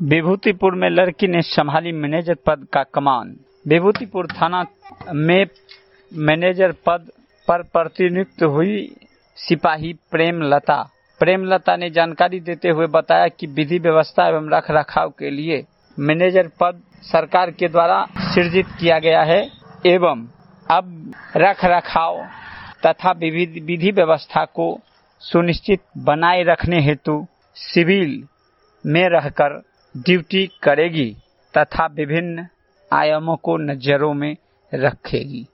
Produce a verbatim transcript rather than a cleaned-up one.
विभूतिपुर में लड़की ने संभाली मैनेजर पद का कमान। विभूतिपुर थाना में मैनेजर पद पर प्रतिनियुक्त हुई सिपाही प्रेमलता प्रेमलता ने जानकारी देते हुए बताया कि विधि व्यवस्था एवं रख रखाव के लिए मैनेजर पद सरकार के द्वारा सृजित किया गया है एवं अब रख रखाव तथा विधि व्यवस्था को सुनिश्चित बनाए रखने हेतु सिविल में रहकर ड्यूटी करेगी तथा विभिन्न आयामों को नजरों में रखेगी।